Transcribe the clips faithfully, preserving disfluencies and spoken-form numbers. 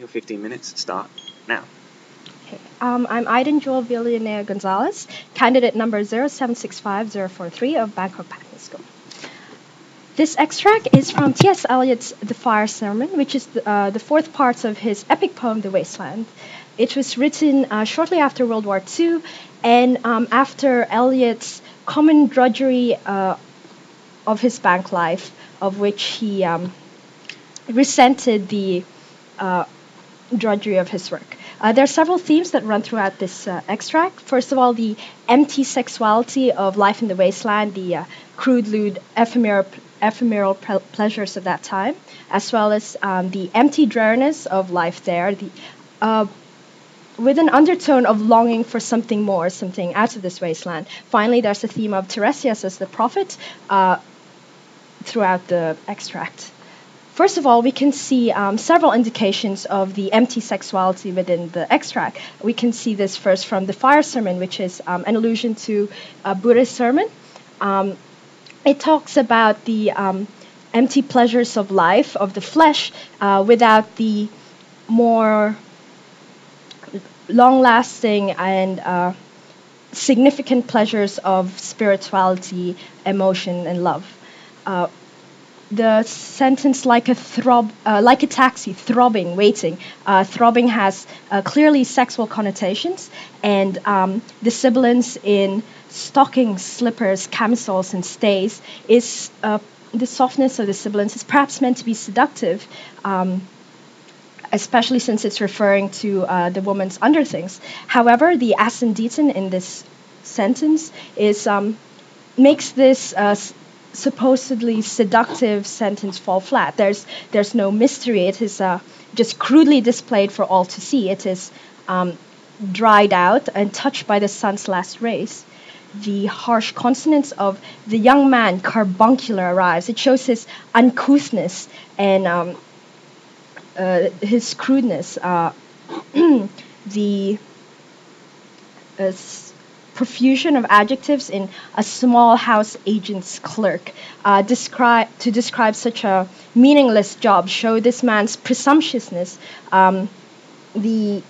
Your fifteen minutes start now. Okay. Um, I'm Aiden Joel Villanea Gonzalez, candidate number zero seven six five zero four three of Bangkok Pattern School. This extract is from T S Eliot's The Fire Sermon, which is the, uh, the fourth part of his epic poem, The Wasteland. It was written uh, shortly after World War Two, and um, after Eliot's common drudgery uh, of his bank life, of which he um, resented the uh, drudgery of his work. Uh, there are several themes that run throughout this uh, extract. First of all, the empty sexuality of life in the wasteland, the uh, crude, lewd, ephemeral, ephemeral pre- pleasures of that time, as well as um, the empty dreariness of life there, the, uh, with an undertone of longing for something more, something out of this wasteland. Finally, there's a theme of Tiresias as the prophet uh, throughout the extract. First of all, we can see um, several indications of the empty sexuality within the extract. We can see this first from the Fire Sermon, which is um, an allusion to a Buddhist sermon. Um, it talks about the um, empty pleasures of life, of the flesh, uh, without the more long-lasting and uh, significant pleasures of spirituality, emotion, and love. Uh, The sentence like a throb, uh, like a taxi, throbbing, waiting. Uh, throbbing has uh, clearly sexual connotations, and um, the sibilance in stockings, slippers, camisoles, and stays is uh, the softness of the sibilance is perhaps meant to be seductive, um, especially since it's referring to uh, the woman's underthings. However, the ascenditen in this sentence is um, makes this uh, supposedly seductive sentence fall flat. There's there's no mystery. It is uh, just crudely displayed for all to see. It is um, dried out and touched by the sun's last rays. The harsh consonants of the young man carbuncular arrives. It shows his uncouthness and um, uh, his crudeness. Uh, the uh, profusion of adjectives in a small house agent's clerk uh, describe to describe such a meaningless job show this man's presumptuousness. Um, the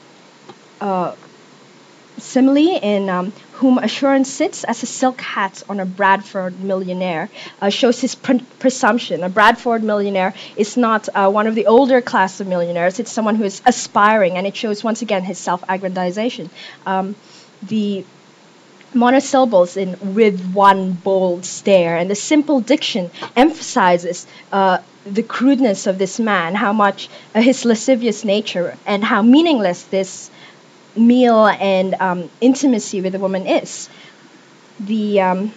uh, simile in um, whom assurance sits as a silk hat on a Bradford millionaire uh, shows his pre- presumption. A Bradford millionaire is not uh, one of the older class of millionaires. It's someone who is aspiring, and it shows once again his self-aggrandization. Um, the monosyllables in with one bold stare, and the simple diction emphasizes uh, the crudeness of this man, how much uh, his lascivious nature, and how meaningless this meal and um, intimacy with a woman is. The um,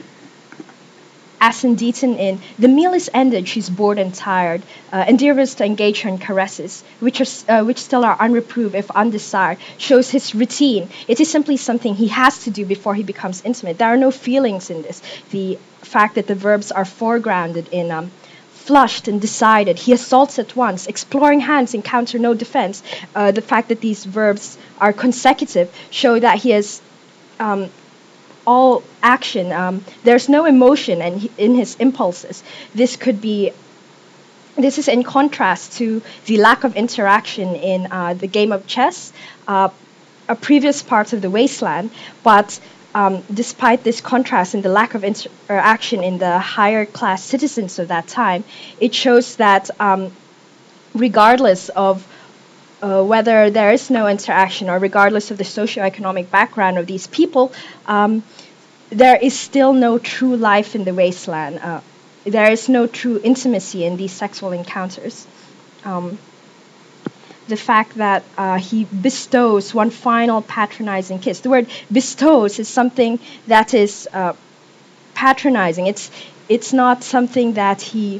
ascenditen in the meal is ended, she's bored and tired, uh, endeavors to engage her in caresses, which are uh, which still are unreproved if undesired, shows his routine. It is simply something he has to do before he becomes intimate. There are no feelings in this. The fact that the verbs are foregrounded in um, flushed and decided. He assaults at once. Exploring hands encounter no defense. Uh, the fact that these verbs are consecutive show that he is um, all action. Um, there's no emotion and he, in his impulses. This could be. This is in contrast to the lack of interaction in uh, the game of chess, uh, a previous part of the wasteland. But um, despite this contrast and the lack of interaction in the higher class citizens of that time, it shows that um, regardless of uh, whether there is no interaction or regardless of the socioeconomic background of these people, um, there is still no true life in the wasteland. Uh, there is no true intimacy in these sexual encounters. Um, the fact that uh, he bestows one final patronizing kiss. The word bestows is something that is uh, patronizing. It's it's not something that he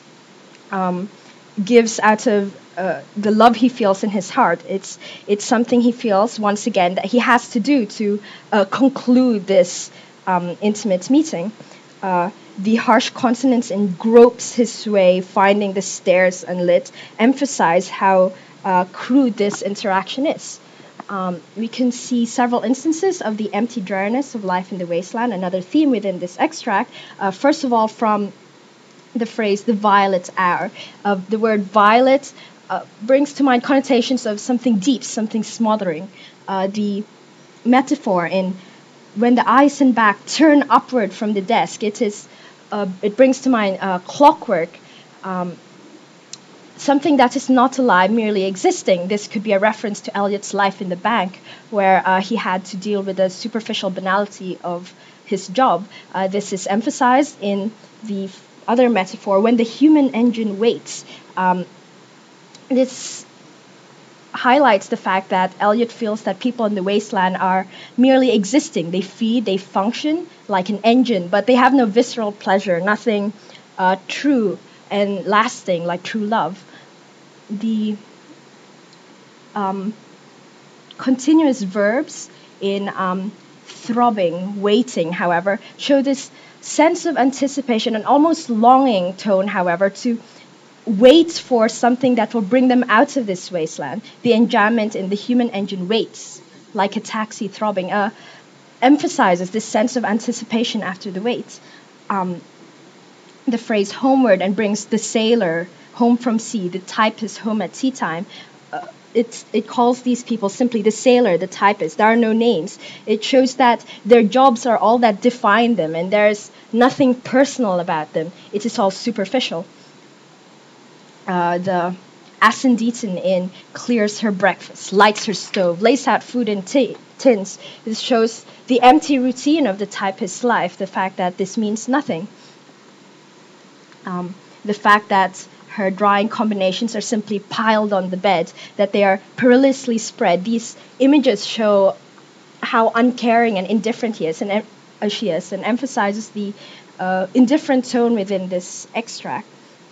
um, gives out of uh, the love he feels in his heart. It's it's something he feels, once again, that he has to do to uh, conclude this um, intimate meeting. Uh, the harsh consonants and gropes his way, finding the stairs unlit, emphasize how uh, crude this interaction is. Um, we can see several instances of the empty dryness of life in the wasteland, another theme within this extract. Uh, first of all, from the phrase "the violet hour." Uh, the word "violet" uh, brings to mind connotations of something deep, something smothering. Uh, the metaphor in when the eyes and back turn upward from the desk, it is uh, it brings to mind uh, clockwork, um, something that is not alive, merely existing. This could be a reference to Eliot's life in the bank, where uh, he had to deal with the superficial banality of his job. Uh, this is emphasized in the other metaphor, when the human engine waits. Um, this highlights the fact that Eliot feels that people in the wasteland are merely existing. They feed, they function like an engine, but they have no visceral pleasure, nothing uh, true and lasting like true love. The um, continuous verbs in um, throbbing, waiting, however, show this sense of anticipation and almost longing tone, however, to wait for something that will bring them out of this wasteland. The enjambment in the human engine waits, like a taxi throbbing, uh, emphasizes this sense of anticipation after the wait. Um, the phrase homeward and brings the sailor home from sea, the typist home at tea time. Uh, it's, it calls these people simply the sailor, the typist. There are no names. It shows that their jobs are all that define them, and there's nothing personal about them. It is all superficial. Uh, the Ascenditen in clears her breakfast, lights her stove, lays out food in t- tins. This shows the empty routine of the typist's life, the fact that this means nothing. Um, the fact that her drawing combinations are simply piled on the bed, that they are perilously spread. These images show how uncaring and indifferent he is, and em- uh, she is, and emphasizes the uh, indifferent tone within this extract.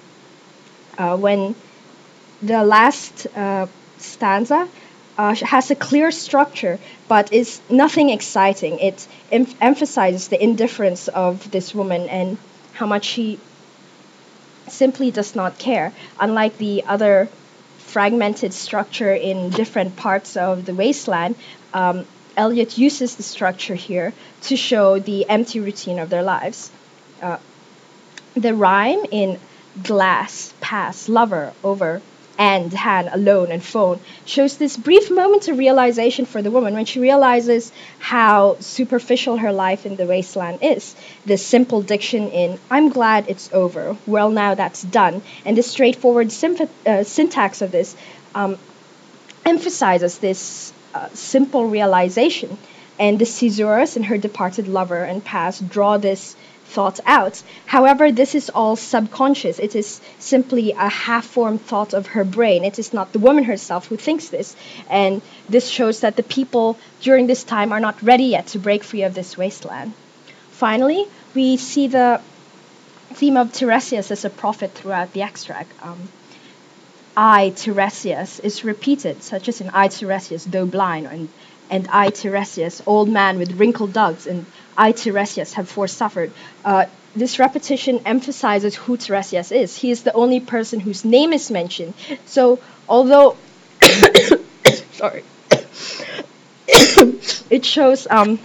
Uh, when the last uh, stanza uh, has a clear structure, but is nothing exciting. It em- emphasizes the indifference of this woman and how much she simply does not care. Unlike the other fragmented structure in different parts of the wasteland, um, Eliot uses the structure here to show the empty routine of their lives. Uh, the rhyme in glass, pass, lover, over, and, hand, alone, and phone shows this brief moment of realization for the woman when she realizes how superficial her life in the wasteland is. The simple diction in, I'm glad it's over, well, now that's done, and the straightforward symph- uh, syntax of this um, emphasizes this uh, simple realization. And the caesuras and her departed lover and past draw this thought out. However, this is all subconscious. It is simply a half-formed thought of her brain. It is not the woman herself who thinks this. And this shows that the people during this time are not ready yet to break free of this wasteland. Finally, we see the theme of Tiresias as a prophet throughout the extract. Um, I, Tiresias, is repeated, such as in I, Tiresias, though blind, and, and I, Tiresias, old man with wrinkled dugs, and I, Tiresias, have foresuffered. Uh, this repetition emphasizes who Tiresias is. He is the only person whose name is mentioned. So, although, sorry, it shows, um,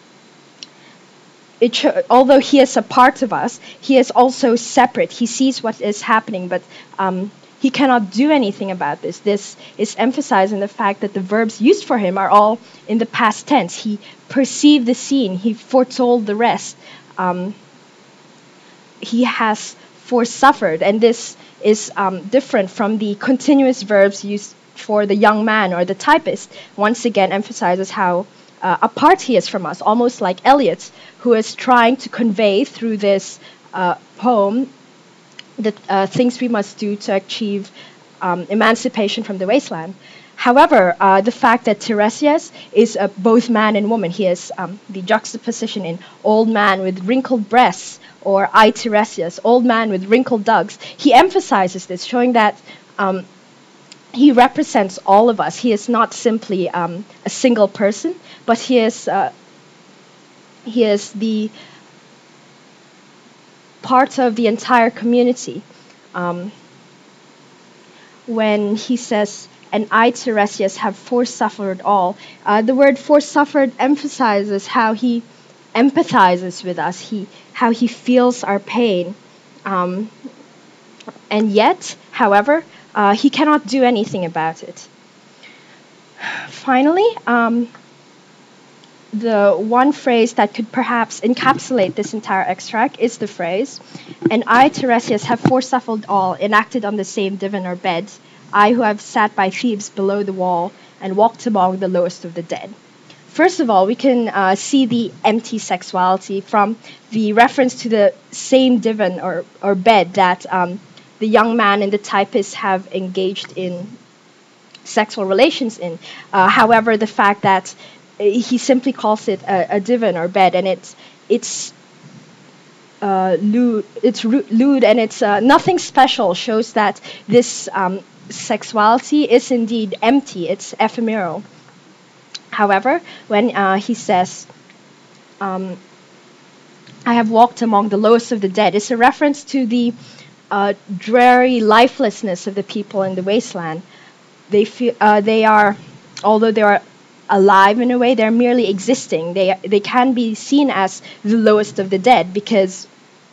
it sh- although he is a part of us, he is also separate. He sees what is happening, but um, he cannot do anything about this. This is emphasized in the fact that the verbs used for him are all in the past tense. He perceived the scene. He foretold the rest. Um, he has foresuffered, and this is um, different from the continuous verbs used for the young man or the typist. Once again, emphasizes how uh, apart he is from us, almost like Eliot, who is trying to convey through this uh, poem the uh, things we must do to achieve um, emancipation from the wasteland. However, uh, the fact that Tiresias is uh, both man and woman, he is um, the juxtaposition in old man with wrinkled breasts, or I, Tiresias, old man with wrinkled dugs. He emphasizes this, showing that um, he represents all of us. He is not simply um, a single person, but he is uh, he is the part of the entire community. Um, when he says, and I, Tiresias, have foresuffered all, uh, the word foresuffered emphasizes how he empathizes with us, he how he feels our pain. Um, and yet, however, uh, he cannot do anything about it. Finally, um, the one phrase that could perhaps encapsulate this entire extract is the phrase, "And I, Tiresias, have forsuffered all, enacted on the same divan or bed, I who have sat by Thebes below the wall, and walked among the lowest of the dead." First of all, we can uh, see the empty sexuality from the reference to the same divan or, or bed that um, the young man and the typist have engaged in sexual relations in. Uh, however, the fact that he simply calls it a, a divan or bed, and it's it's uh, lewd, it's ru- lewd, and it's uh, nothing special, shows that this um, sexuality is indeed empty. It's ephemeral. However, when uh, he says, um, "I have walked among the lowest of the dead," it's a reference to the uh, dreary lifelessness of the people in the wasteland. They feel uh, they are, although they are alive in a way, they're merely existing. They they can be seen as the lowest of the dead because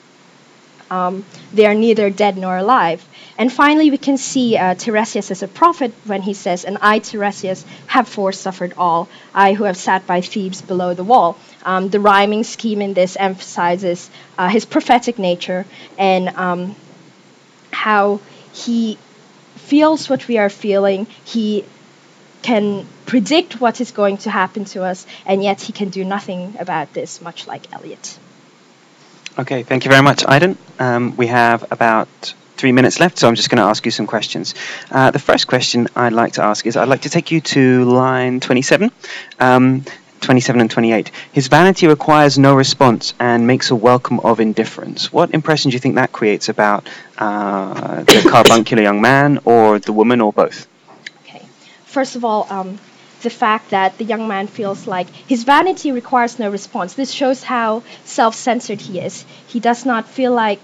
um, they are neither dead nor alive. And finally, we can see uh, Tiresias as a prophet when he says, "And I, Tiresias, have forsuffered all, I who have sat by Thebes below the wall." Um, the rhyming scheme in this emphasizes uh, his prophetic nature and um, how he feels what we are feeling. He can predict what is going to happen to us, and yet he can do nothing about this, much like Eliot. Okay, thank you very much, Aiden. Um, we have about three minutes left, so I'm just going to ask you some questions. Uh, the first question I'd like to ask is, I'd like to take you to line twenty-seven. Um, twenty-seven and twenty-eight. "His vanity requires no response and makes a welcome of indifference." What impression do you think that creates about uh, the carbuncular young man, or the woman, or both? Okay. First of all, um, the fact that the young man feels like his vanity requires no response. This shows how self-centered he is. He does not feel like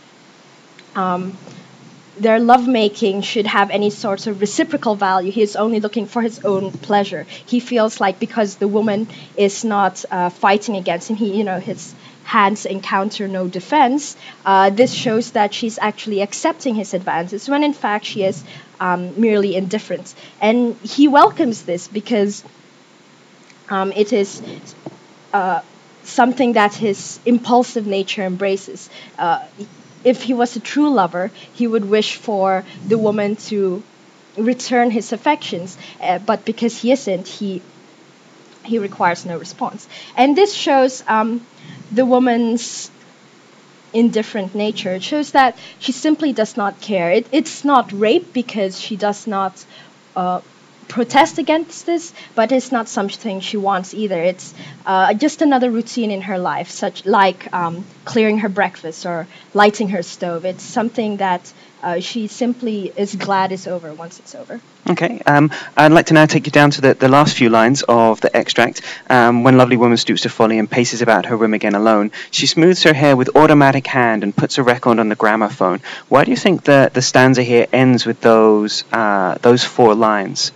um, their lovemaking should have any sort of reciprocal value. He is only looking for his own pleasure. He feels like because the woman is not uh, fighting against him, he, you know, his hands encounter no defense. Uh, this shows that she's actually accepting his advances, when in fact she is um, merely indifferent. And he welcomes this because um, it is uh, something that his impulsive nature embraces. Uh, if he was a true lover, he would wish for the woman to return his affections, uh, but because he isn't, he he requires no response. And this shows um, the woman's indifferent nature. It shows that she simply does not care. It, it's not rape because she does not uh, protest against this, but it's not something she wants either. It's uh, just another routine in her life, such like um, clearing her breakfast or lighting her stove. It's something that uh, she simply is glad is over once it's over. Okay, um, I'd like to now take you down to the, the last few lines of the extract. Um, "When lovely woman stoops to folly and paces about her room again alone, she smooths her hair with automatic hand and puts a record on the gramophone." Why do you think the, the stanza here ends with those uh, those four lines?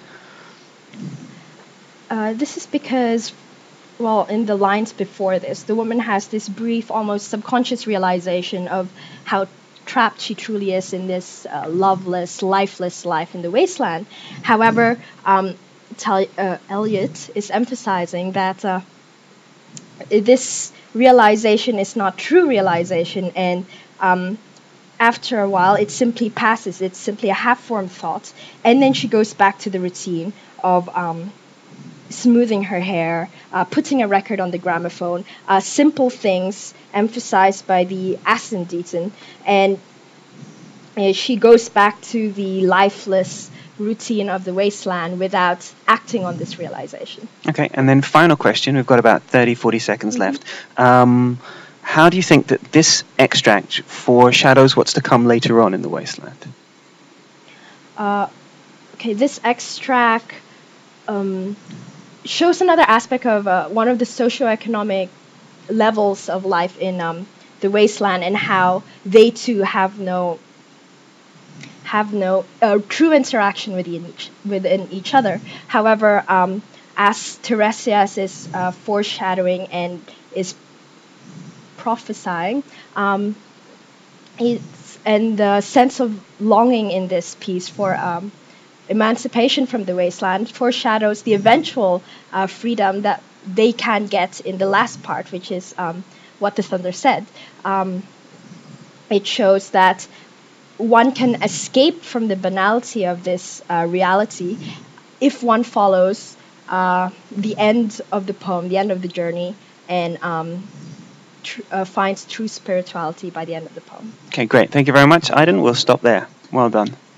Uh, this is because, well, in the lines before this, the woman has this brief, almost subconscious realization of how trapped she truly is in this uh, loveless, lifeless life in the wasteland. However, um, Tal- uh, Eliot is emphasizing that uh, this realization is not true realization, and um, after a while, it simply passes. It's simply a half-formed thought, and then she goes back to the routine of um, smoothing her hair, uh, putting a record on the gramophone, uh, simple things emphasized by the Ascenditen, and uh, she goes back to the lifeless routine of the wasteland without acting on this realization. Okay, and then final question. We've got about thirty, forty seconds Mm-hmm. left. Um, how do you think that this extract foreshadows what's to come later on in the wasteland? Uh, okay, this extract um, shows another aspect of uh, one of the socioeconomic levels of life in um, the wasteland, and how they too have no have no uh, true interaction within each, within each other. However, um, as Tiresias is uh, foreshadowing and is prophesying, um, it's and the sense of longing in this piece for um, emancipation from the wasteland foreshadows the eventual uh, freedom that they can get in the last part, which is um, what the thunder said. Um, it shows that one can escape from the banality of this uh, reality if one follows uh, the end of the poem, the end of the journey, and um, tr- uh, finds true spirituality by the end of the poem. Okay, great. Thank you very much, Aiden. We'll stop there. Well done.